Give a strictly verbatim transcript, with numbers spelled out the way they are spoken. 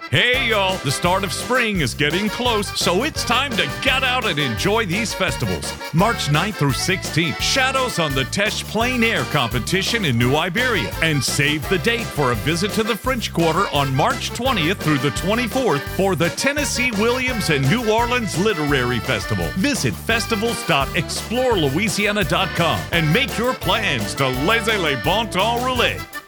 Hey, y'all, the start of spring is getting close, so it's time to get out and enjoy these festivals. March ninth through sixteenth, Shadows on the Teche Plein Air competition in New Iberia. And save the date for a visit to the French Quarter on March twentieth through the twenty-fourth for the Tennessee Williams and New Orleans Literary Festival. Visit festivals dot explore louisiana dot com and make your plans to laissez les bon temps rouler.